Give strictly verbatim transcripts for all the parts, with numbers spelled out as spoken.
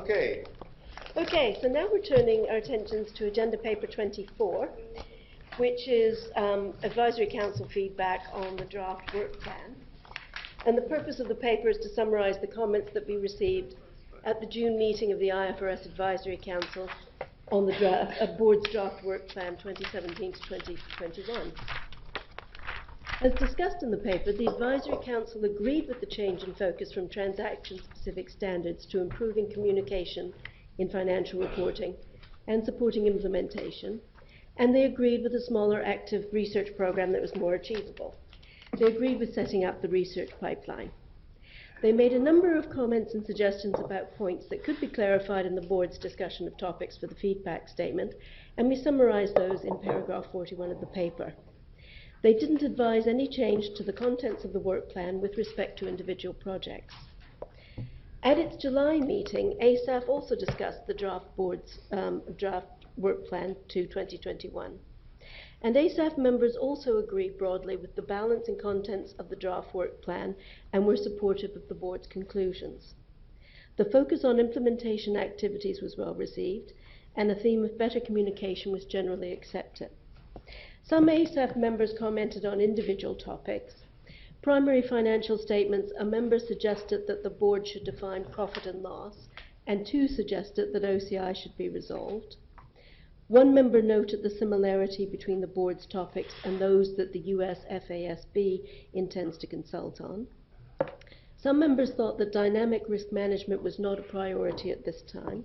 Okay. Okay, so now we're turning our attentions to Agenda Paper twenty-four, which is um, Advisory Council feedback on the draft work plan. And the purpose of the paper is to summarise the comments that we received at the June meeting of the I F R S Advisory Council on the draft, uh, Board's draft work plan twenty seventeen to twenty twenty-one. As discussed in the paper, the Advisory Council agreed with the change in focus from transaction-specific standards to improving communication in financial reporting and supporting implementation, and they agreed with a smaller active research program that was more achievable. They agreed with setting up the research pipeline. They made a number of comments and suggestions about points that could be clarified in the board's discussion of topics for the feedback statement, and we summarised those in paragraph forty-one of the paper. They didn't advise any change to the contents of the work plan with respect to individual projects. At its July meeting, A S A F also discussed the draft board's um, draft work plan to twenty twenty-one. And A S A F members also agreed broadly with the balance and contents of the draft work plan and were supportive of the board's conclusions. The focus on implementation activities was well received, and the theme of better communication was generally accepted. Some A S A F members commented on individual topics. Primary financial statements, a member suggested that the board should define profit and loss, and two suggested that O C I should be resolved. One member noted the similarity between the board's topics and those that the U S F A S B intends to consult on. Some members thought that dynamic risk management was not a priority at this time.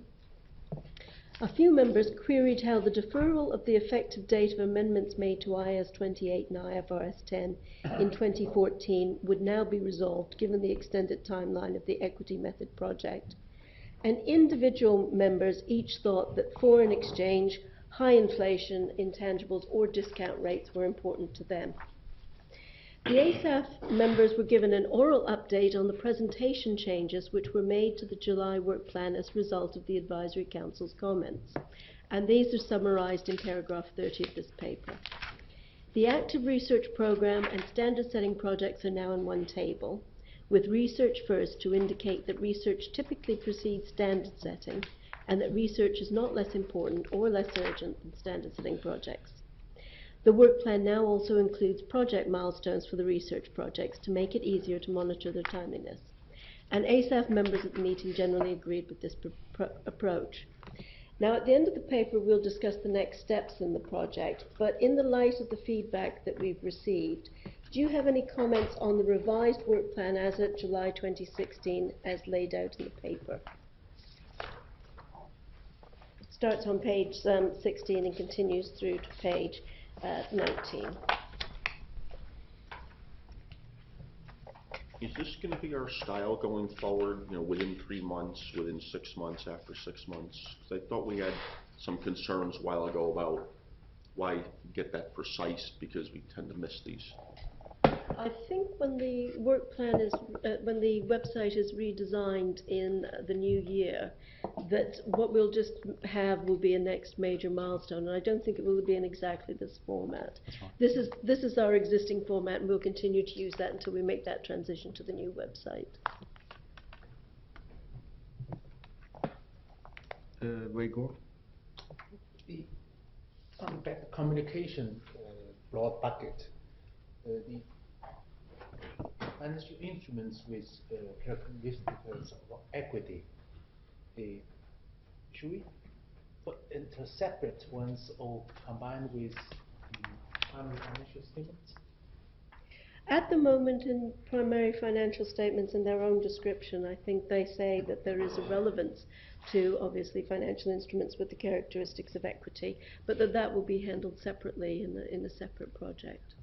A few members queried how the deferral of the effective date of amendments made to I A S twenty-eight and I F R S ten in twenty fourteen would now be resolved given the extended timeline of the equity method project. And individual members each thought that foreign exchange, high inflation, intangibles or discount rates were important to them. The A S A F members were given an oral update on the presentation changes which were made to the July work plan as a result of the Advisory Council's comments, and these are summarised in paragraph thirty of this paper. The active research programme and standard setting projects are now in one table, with research first to indicate that research typically precedes standard setting and that research is not less important or less urgent than standard setting projects. The work plan now also includes project milestones for the research projects to make it easier to monitor their timeliness. And A S A F members at the meeting generally agreed with this approach. Now, at the end of the paper, we'll discuss the next steps in the project, but in the light of the feedback that we've received, do you have any comments on the revised work plan as of July twenty sixteen as laid out in the paper? It starts on page um, sixteen and continues through to page uh, nineteen. Is this going to be our style going forward, you know, within three months, within six months, after six months? Because I thought we had some concerns a while ago about why get that precise, because we tend to miss these. I think when the work plan is, uh, when the website is redesigned in uh, the new year, that what we'll just have will be a next major milestone, and I don't think it will be in exactly this format. Right. This is this is our existing format, and we'll continue to use that until we make that transition to the new website. Uh, Weigor? The on better communication uh, broad bucket, uh, the financial instruments with uh, characteristics of equity. The, should we put into separate ones or combined with the primary financial statements? At the moment, in primary financial statements in their own description, I think they say that there is a relevance to, obviously, financial instruments with the characteristics of equity, but that that will be handled separately in, the, in a separate project.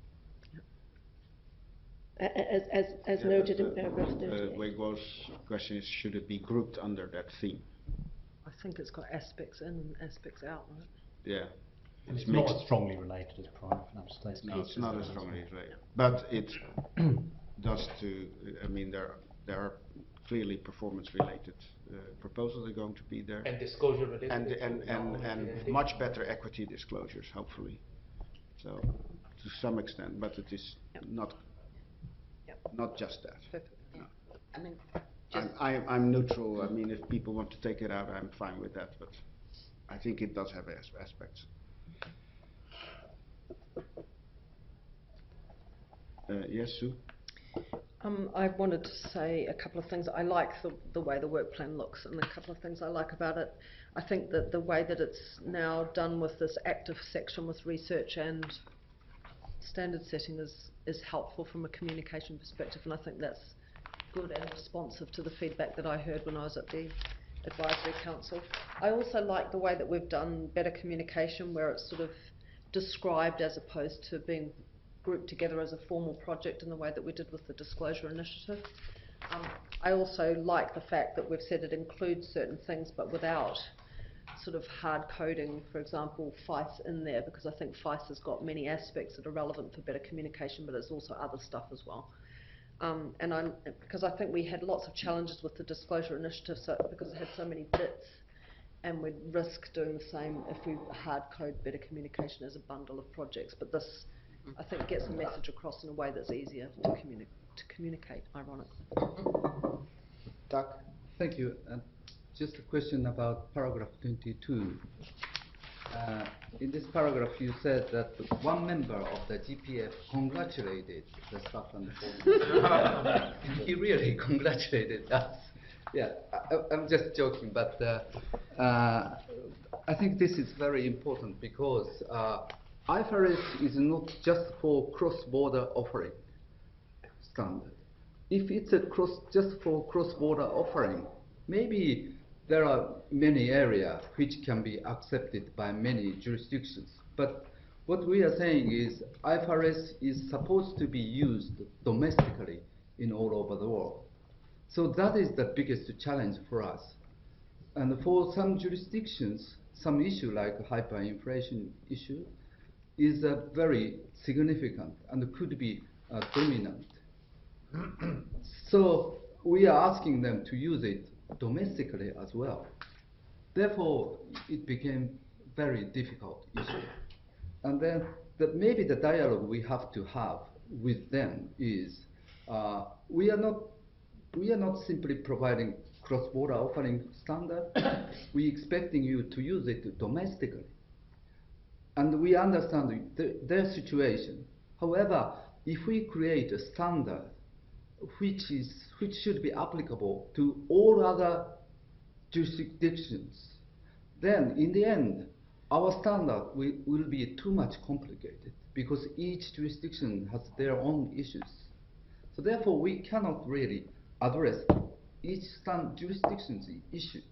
As, as, as Yeah, noted but, in paragraph thirty-eight. Uh, Weigor's question is, should it be grouped under that theme? I think it's got aspects in and aspects out, right? Yeah. And it's, It's not mixed. as strongly related as prime financial statements. No, it's not as strongly related. But it does to, I mean, there, there are clearly performance-related uh, proposals are going to be there. And disclosure related. And, and, and, and much better equity disclosures, hopefully. So, to some extent, but it is Yep. not, Yep. not just that. Perfect. No. I mean, I'm, Just- I'm, I'm neutral. I mean, if people want to take it out, I'm fine with that, but I think it does have as- aspects. Uh, yes, Sue? Um, I wanted to say a couple of things. I like the, the way the work plan looks, and a couple of things I like about it. I think that the way that it's now done with this active section with research and standard setting is, is helpful from a communication perspective, and I think that's good and responsive to the feedback that I heard when I was at the advisory council. I also like the way that we've done better communication, where it's sort of described as opposed to being grouped together as a formal project in the way that we did with the disclosure initiative. Um, I also like the fact that we've said it includes certain things, but without sort of hard coding, for example, FICE in there, because I think FICE has got many aspects that are relevant for better communication, but it's also other stuff as well. Um, and I'm, because I think we had lots of challenges with the disclosure initiative, so because it had so many bits, and we'd risk doing the same if we hard code better communication as a bundle of projects. But this, I think, gets a message across in a way that's easier to, communi to communicate, ironically. Doug? Thank you. Uh, just a question about paragraph twenty-two. Uh, in this paragraph, you said that one member of the G P F congratulated the staff and the board. He really congratulated us. Yeah, I, I'm just joking, but uh, uh, I think this is very important because uh, I F R S is not just for cross-border offering standard. If it's a cross, just for cross-border offering, maybe there are many areas which can be accepted by many jurisdictions. But what we are saying is I F R S is supposed to be used domestically in all over the world. So that is the biggest challenge for us. And for some jurisdictions, some issue like hyperinflation issue is uh, very significant and could be uh, dominant. So we are asking them to use it domestically as well. Therefore, it became very difficult issue. And then the, maybe the dialogue we have to have with them is uh, we are not we are not simply providing cross-border offering standard. We expecting you to use it domestically. And we understand the, their situation. However, if we create a standard which is which should be applicable to all other jurisdictions, then in the end, our standard will, will be too much complicated because each jurisdiction has their own issues. So therefore, we cannot really address each stand jurisdiction's issue.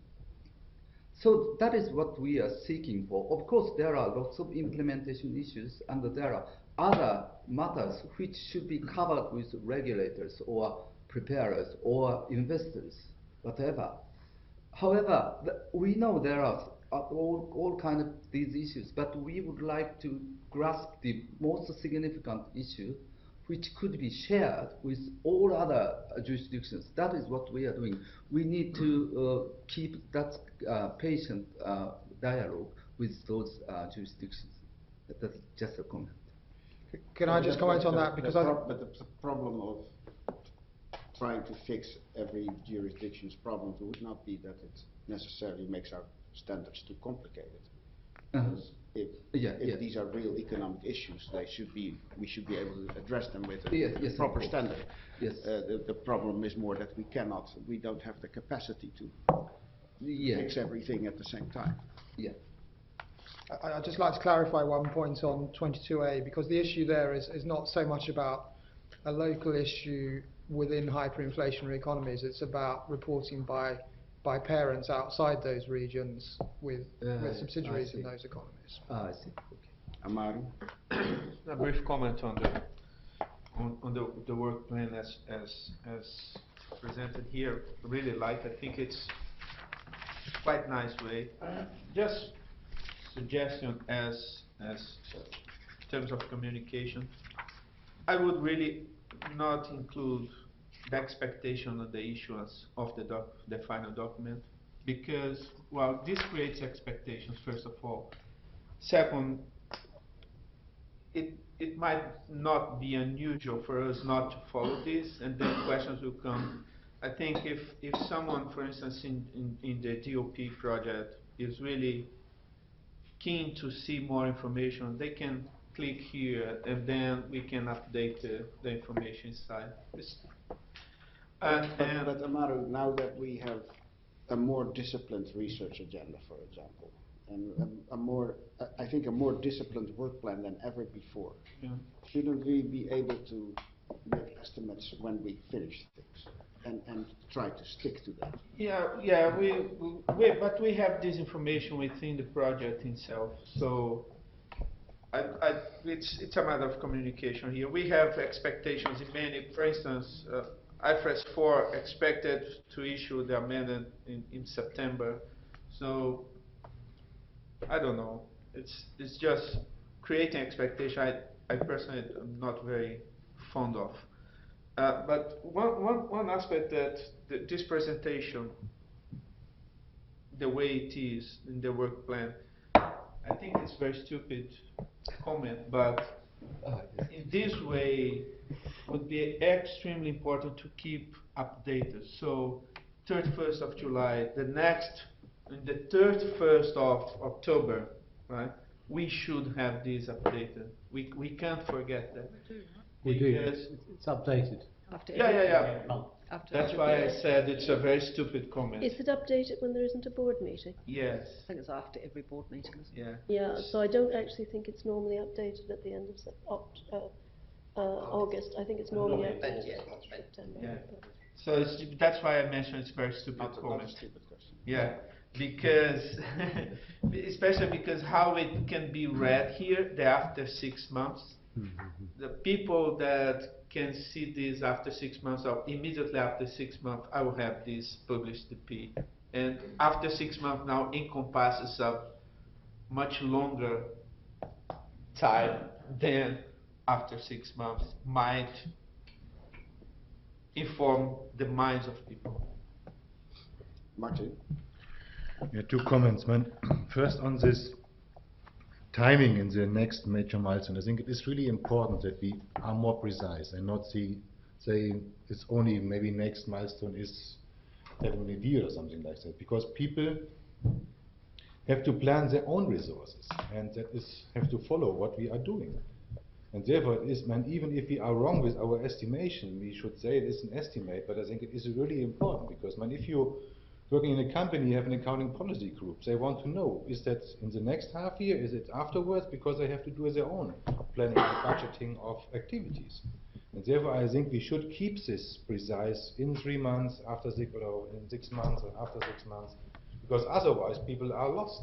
So that is what we are seeking for. Of course, there are lots of implementation issues, and there are other matters which should be covered with regulators or preparers or investors, whatever. However, the, we know there are all, all kinds of these issues, but we would like to grasp the most significant issue which could be shared with all other uh, jurisdictions. That is what we are doing. We need to uh, keep that uh, patient uh, dialogue with those uh, jurisdictions. That's just a comment. Can I just comment on that? Because I But the p- problem of trying to fix every jurisdiction's problem would not be that it necessarily makes our standards too complicated. Uh-huh. Because if, Yeah, if yes. these are real economic issues, they should be, we should be able to address them with a Yes, yes, of proper course. standard. Yes. Uh, the, the problem is more that we cannot, we don't have the capacity to Yeah. fix everything at the same time. Yeah. I- I'd just like to clarify one point on twenty-two A, because the issue there is, is not so much about a local issue within hyperinflationary economies. It's about reporting by by parents outside those regions with, Uh, with subsidiaries I in see. those economies. Ah, I see. Okay. Amaru? A brief comment on the on, on the, the work plan as as as presented here. Really like. I think it's quite nice way. Uh, just suggestion as as in terms of communication. I would really not include the expectation of the issuance of the doc, the final document, because well, this creates expectations first of all. Second, it it might not be unusual for us not to follow this, and then questions will come I think if, if someone, for instance, in, in, in the D O P project is really keen to see more information, they can click here and then we can update the, the information inside. It's, and, But, and but Amaru, now that we have a more disciplined research agenda, for example, and a, a more, I think a more disciplined work plan than ever before, yeah. shouldn't we be able to make estimates when we finish things and, and try to stick to that? Yeah, yeah, we, we, but we have this information within the project itself, so I, I, it's, it's a matter of communication here. We have expectations in many, for instance, uh, I F R S four expected to issue the amendment in, in September, so I don't know. It's, it's just creating expectation. I, I personally am not very fond of. Uh, but one, one, one aspect that th this presentation, the way it is in the work plan, I think it's very stupid comment, but in this way would be extremely important to keep updated. So thirty-first of July, the next, in the thirty-first of October, right, we should have this updated. We, we can't forget that. We do, Because it's, it's updated. After Yeah, every- yeah, yeah. after That's every- why I said it's a very stupid comment. Is it updated when there isn't a board meeting? Yes, I think it's after every board meeting, isn't it? yeah. Yeah, so I don't actually think it's normally updated at the end of Sep- Oct- uh, uh, August. I think it's normally Okay. updated Yeah. in September. Yeah. So it's, that's why I mentioned it's a very stupid Not, not comment. a stupid question. Yeah, because, especially because how it can be read here, the after six months, the people that can see this after six months or immediately after six months, I will have this published to P. And after six months now encompasses a much longer time than after six months might inform the minds of people. Martin? Yeah, two comments, man. First on this timing in the next major milestone. I think it is really important that we are more precise and not see, saying it's only maybe next milestone is having a deal or something like that. Because people have to plan their own resources and that is have to follow what we are doing. And therefore it is, man, even if we are wrong with our estimation, we should say it is an estimate, but I think it is really important because, man, if you working in a company, you have an accounting policy group. They want to know, is that in the next half year, is it afterwards, because they have to do their own planning and budgeting of activities. And therefore, I think we should keep this precise in three months, after six, or in six months, and after six months, because otherwise people are lost.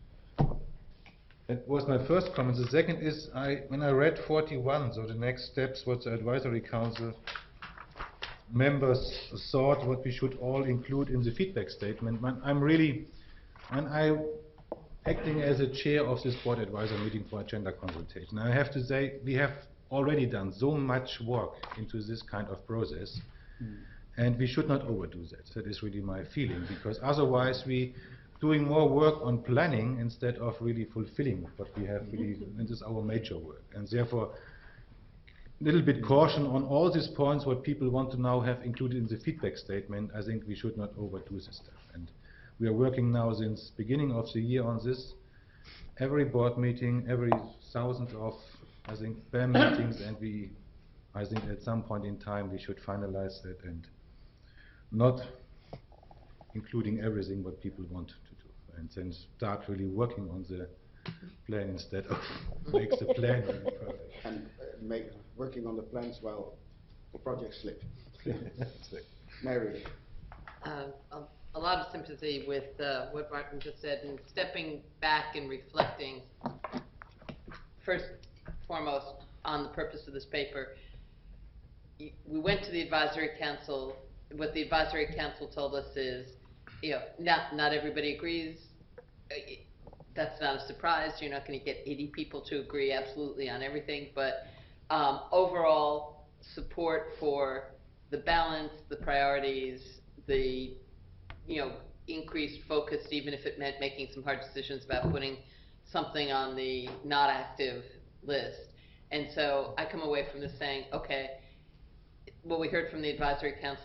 That was my first comment. The second is, I when I read forty-one, so the next steps, what the advisory council members thought what we should all include in the feedback statement. Man, I'm really, and I acting as a chair of this board advisor meeting for agenda consultation. I have to say we have already done so much work into this kind of process, mm. and we should not overdo that. That is really my feeling, because otherwise we doing more work on planning instead of really fulfilling what we have really, and this is our major work, and therefore little bit caution on all these points what people want to now have included in the feedback statement. I think we should not overdo this stuff, and we are working now since beginning of the year on this. Every board meeting, every thousand of I think B A M meetings, and we I think at some point in time we should finalize that and not including everything what people want to do, and then start really working on the plan instead of makes the plan really perfect. And uh, make working on the plans while the projects slip. Mary? Uh, a, a lot of sympathy with uh, what Martin just said, and stepping back and reflecting first foremost on the purpose of this paper. Y- We went to the advisory council. What the advisory council told us is, you know, not, not everybody agrees. Uh, y- That's not a surprise. You're not going to get eighty people to agree absolutely on everything, but um, overall support for the balance, the priorities, the, you know, increased focus, even if it meant making some hard decisions about putting something on the not active list. And so I come away from this saying, okay, what we heard from the advisory council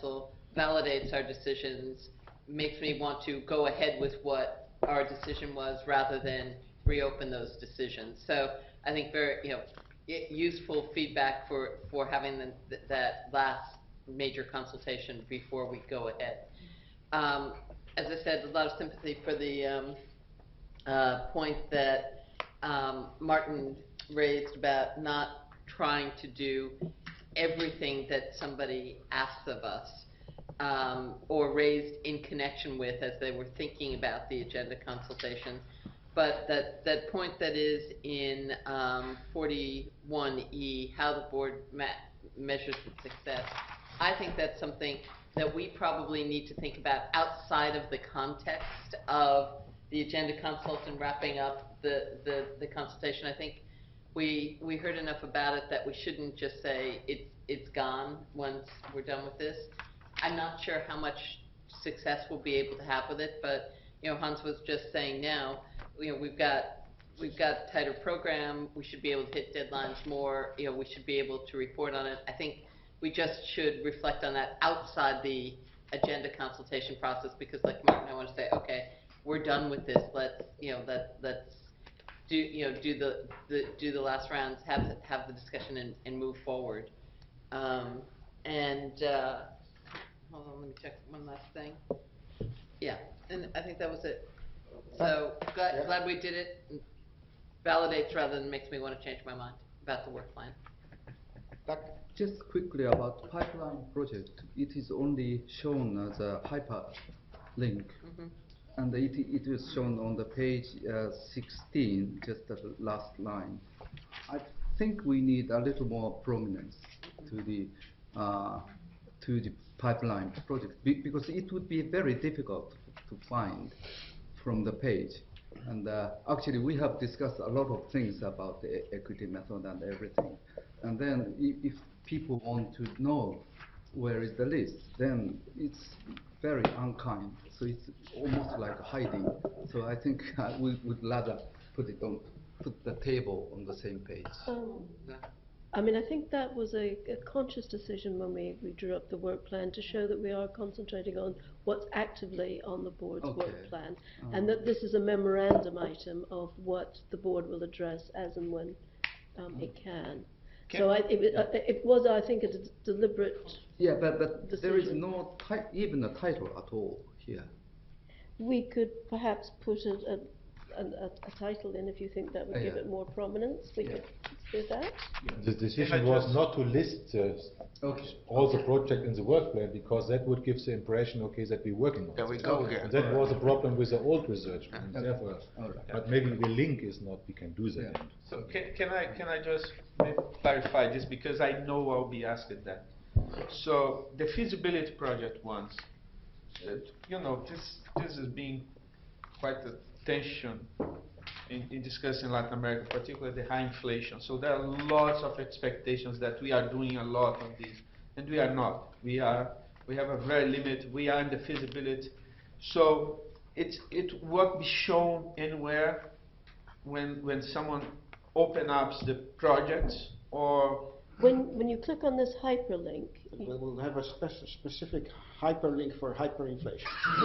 validates our decisions, makes me want to go ahead with what our decision was rather than reopen those decisions. So I think very, you know, i- useful feedback for, for having the, th- that last major consultation before we go ahead. Um, as I said, a lot of sympathy for the, um, uh, point that, um, Martin raised about not trying to do everything that somebody asks of us, um, or raised in connection with as they were thinking about the agenda consultation. But that, that point that is in um, forty-one E, how the board ma- measures its success, I think that's something that we probably need to think about outside of the context of the agenda consult and wrapping up the, the, the consultation. I think we, we heard enough about it that we shouldn't just say it's, it's gone once we're done with this. I'm not sure how much success we'll be able to have with it, but, you know, Hans was just saying now, you know, we've got, we've got a tighter program, we should be able to hit deadlines more, you know, we should be able to report on it. I think we just should reflect on that outside the agenda consultation process, because like Martin, I want to say, okay, we're done with this, let's, you know, let, let's do, you know, do the, the, do the last rounds, have, the- have the discussion and, and move forward. Um, and, uh, hold on, let me check one last thing. Yeah, and I think that was it. So, glad, glad we did it. Validates rather than makes me want to change my mind about the work plan. Just quickly about pipeline project, it is only shown as a hyperlink, Mhm. and it, it is shown on the page uh, sixteen, just the last line. I think we need a little more prominence to the uh, to the pipeline project, be, because it would be very difficult to find from the page. And uh, actually, we have discussed a lot of things about the equity method and everything. And then if, if people want to know where is the list, then it's very unkind. So it's almost like hiding. So I think uh, we would rather put it on, put the table on the same page. Um, I mean, I think that was a, a conscious decision when we, we drew up the work plan to show that we are concentrating on what's actively on the board's Okay. work plan, Um, and that this is a memorandum item of what the board will address as and when um, it can. So I, it, uh, it was, I think, a d- deliberate. Yeah, but, but there is decision. no ti- even a title at all here. We could perhaps put a, a, a, a, a title in if you think that would Uh, give yeah. it more prominence. We Yeah. could do that. The decision was not to list uh, Okay. all the project in the work plan, because that would give the impression, okay, that we're working on There we it. go Okay. again. And that was a problem with the old research plan, Okay. therefore. All right. But maybe the link is not, we can do that. Yeah. So can, can I, can I just maybe clarify this, because I know I'll be asked that. So the feasibility project ones, uh, you know, this, this has been quite a tension in, in discussing Latin America, particularly the high inflation. So there are lots of expectations that we are doing a lot on this, and we are not. We are, we have a very limited, we are in the feasibility. So it's, it won't be shown anywhere when, when someone open up the projects, or When, when you click on this hyperlink, We will have a spec- specific hyperlink for hyperinflation.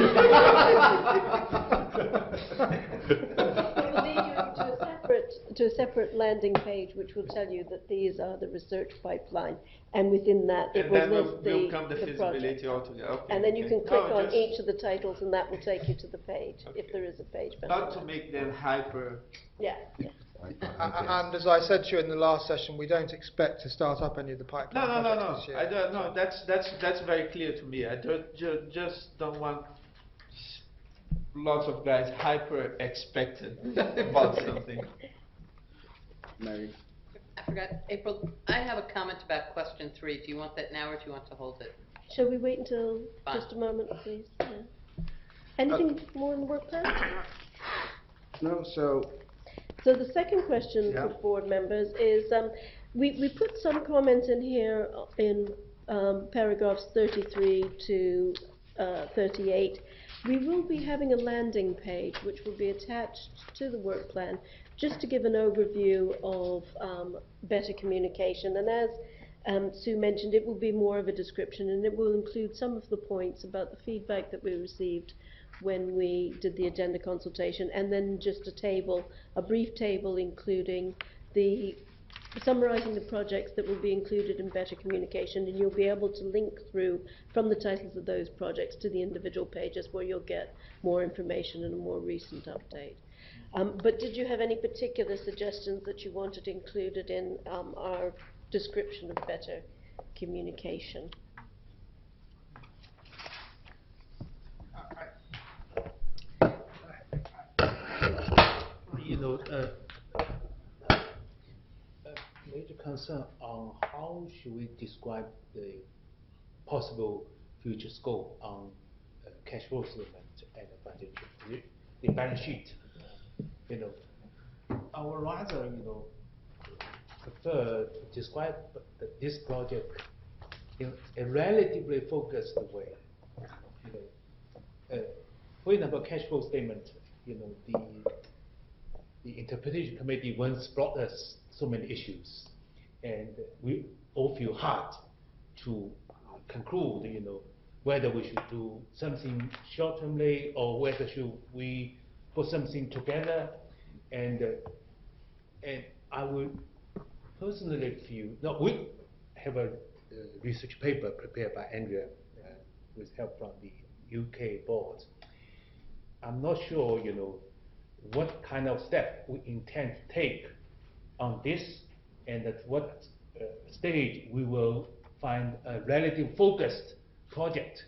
it will lead you to a separate, to a separate landing page which will tell you that these are the research pipeline, and within that it and will then will, list the, will come the the project. feasibility altogether. Okay, And then you okay. can click No, on just each of the titles and that will take you to the page, if Okay. there is a page. but Not to make them hyper. Yeah, yeah. A- a- And as I said to you in the last session, we don't expect to start up any of the pipeline No, no, no, projects no. this year. I don't. No, that's that's that's very clear to me. I don't ju just don't want s- lots of guys hyper expected about something. Mary? I forgot, April, I have a comment about question three. Do you want that now or do you want to hold it? Shall we wait until Fine. just a moment, please? Yeah. Anything more in the work plan? No, so So the second question Yeah. for board members is, um, we, we put some comments in here in um, paragraphs thirty-three to uh, thirty-eight. We will be having a landing page which will be attached to the work plan, just to give an overview of um, better communication. And as um, Sue mentioned, it will be more of a description, and it will include some of the points about the feedback that we received when we did the agenda consultation, and then just a table, a brief table including the summarising the projects that will be included in Better Communication, and you'll be able to link through from the titles of those projects to the individual pages where you'll get more information and a more recent update. Um, but did you have any particular suggestions that you wanted included in um, our description of Better Communication? You know, uh, major concern on how should we describe the possible future scope on uh, cash flow statement and financial, the balance sheet. You know, I would rather, you know, prefer to describe the, this project in a relatively focused way. You know, uh, for example, cash flow statement. You know, the the interpretation committee once brought us so many issues, and we all feel hard to conclude, you know, whether we should do something short-termly or whether should we put something together. And uh, and I would personally feel, no, we have a uh, research paper prepared by Andrea uh, with help from the U K board. I'm not sure, you know, what kind of step we intend to take on this, and at what uh, stage we will find a relative focused project.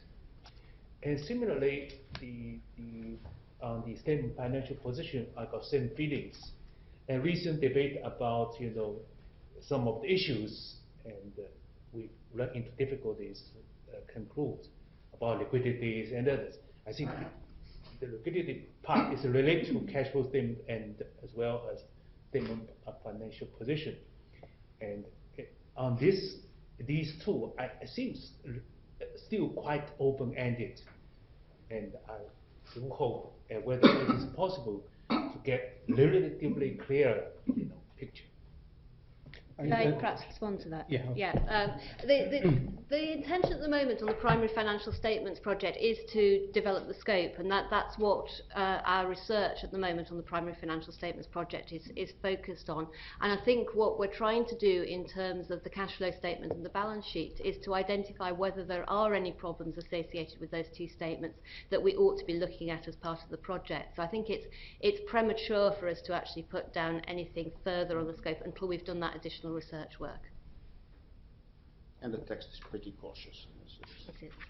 And similarly, the, the, on the statement financial position, I got same feelings. And recent debate about, you know, some of the issues, and uh, we run into difficulties, uh, conclude about liquidities and others. I think the liquidity part is related to cash flow statement and as well as statement of financial position. And it, on this, these two, I, it seems still quite open-ended. And I do hope uh, whether it is possible to get relatively clear, you know, picture. Could I perhaps respond to that? Yeah. Yeah. Um, the, the, the intention at the moment on the primary financial statements project is to develop the scope, and that, that's what uh, our research at the moment on the primary financial statements project is, is focused on. And I think what we're trying to do in terms of the cash flow statement and the balance sheet is to identify whether there are any problems associated with those two statements that we ought to be looking at as part of the project. So I think it's, it's premature for us to actually put down anything further on the scope until we've done that additional research work. And the text is pretty cautious. It is.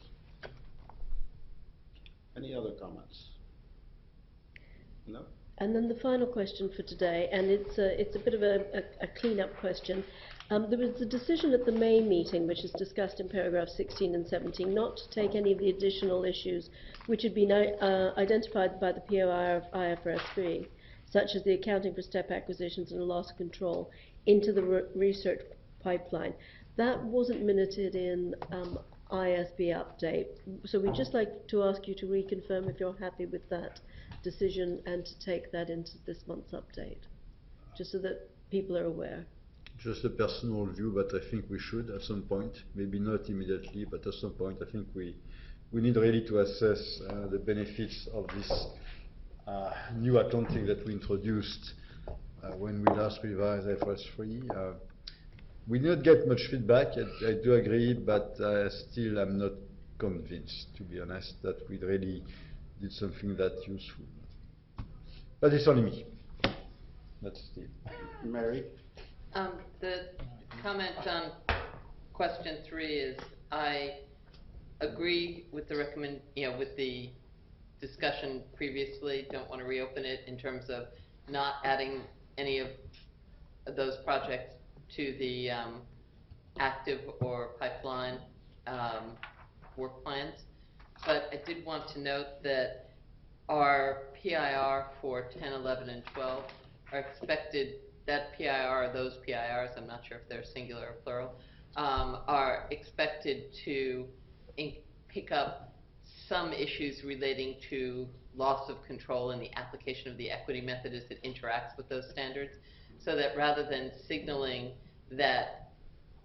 Any other comments? No? And then the final question for today, and it's a, it's a bit of a, a, a clean-up question. Um, there was a decision at the May meeting, which is discussed in paragraph sixteen and seventeen, not to take any of the additional issues which had been uh, identified by the P O I of I F R S three, such as the accounting for step acquisitions and loss of control, into the re research pipeline. That wasn't minuted in um, I S B update. So we'd just like to ask you to reconfirm if you're happy with that decision and to take that into this month's update, just so that people are aware. Just a personal view, but I think we should at some point, maybe not immediately, but at some point I think we, we need really to assess uh, the benefits of this uh, new accounting that we introduced uh, when we last revised I F R S three. Uh, we did not get much feedback, I, I do agree, but uh, still I'm not convinced, to be honest, that we really did something that useful. But it's only me, not Steve. Mary? Um, the comment on question three is I agree with the recommend, you know, with the discussion previously. Don't want to reopen it in terms of not adding any of those projects to the um, active or pipeline um, work plans. But I did want to note that our P I R for ten, eleven, and twelve are expected. That P I R, those P I Rs, I'm not sure if they're singular or plural, um, are expected to in pick up some issues relating to loss of control in the application of the equity method as it interacts with those standards, so that rather than signaling that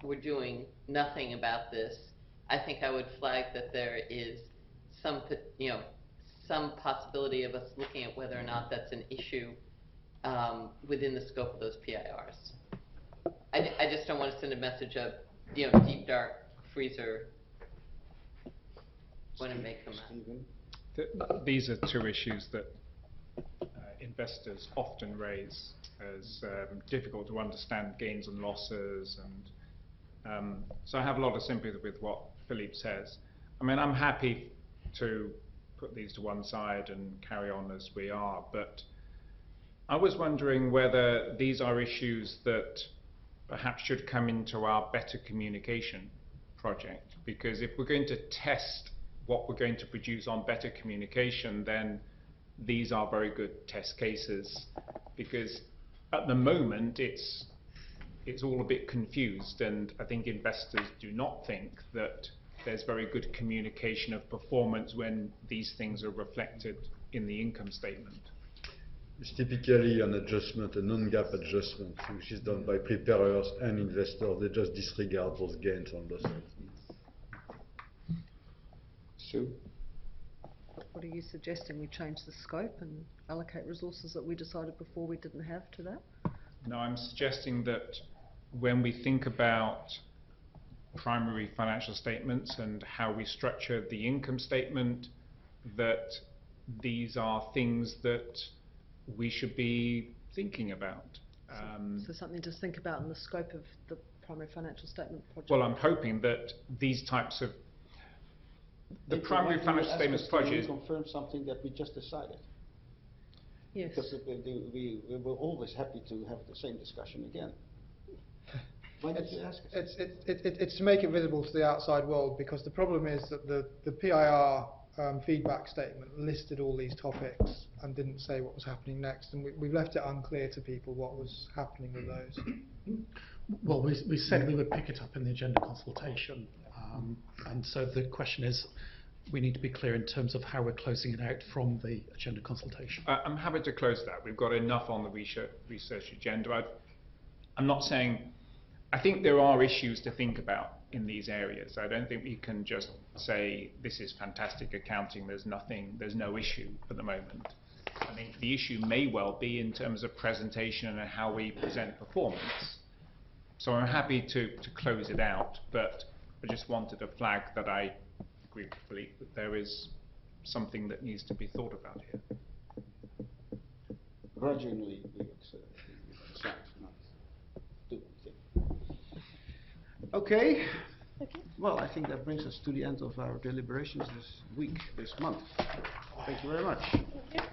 we're doing nothing about this, I think I would flag that there is some, pot- you know, some possibility of us looking at whether or not that's an issue um, within the scope of those P I Rs. I, I just don't want to send a message of, you know, deep dark freezer when it may come out. Th- These are two issues that uh, investors often raise as um, difficult to understand gains and losses, and um, so I have a lot of sympathy with what Philippe says. I mean, I'm happy to put these to one side and carry on as we are, but I was wondering whether these are issues that perhaps should come into our better communication project, because if we're going to test what we're going to produce on better communication, then these are very good test cases, because at the moment it's it's all a bit confused, and I think investors do not think that there's very good communication of performance when these things are reflected in the income statement. It's typically an adjustment, a non-GAAP adjustment, which is done by preparers and investors. They just disregard those gains and losses. Sue? What are you suggesting? We change the scope and allocate resources that we decided before we didn't have to that? No, I'm suggesting that when we think about primary financial statements and how we structure the income statement, that these are things that we should be thinking about. Um, So something to think about in the scope of the primary financial statement project? well, I'm hoping that these types of the Did you primary want to financial ask statements us to project. reconfirm something that we just decided? Yes. Because we, we, we we were always happy to have the same discussion again. Why did It's, you ask us? it's, it, it, it- it's to make it visible to the outside world, because the problem is that the, the P I R um, feedback statement listed all these topics and didn't say what was happening next, and we, we've left it unclear to people what was happening with those. Well, we, we said we would pick it up in the agenda consultation, um, and so the question is, we need to be clear in terms of how we're closing it out from the agenda consultation. Uh, I'm happy to close that. We've got enough on the research, research agenda. I've, I'm not saying, I think there are issues to think about in these areas. I don't think we can just say this is fantastic accounting, there's nothing, there's no issue at the moment. I think the issue may well be in terms of presentation and how we present performance. So I'm happy to, to close it out, but I just wanted to flag that I agree with Philippe that there is something that needs to be thought about here. Gradually, we would uh, we would decide not do anything. Okay. Okay. Well, I think that brings us to the end of our deliberations this week, this month. Thank you very much.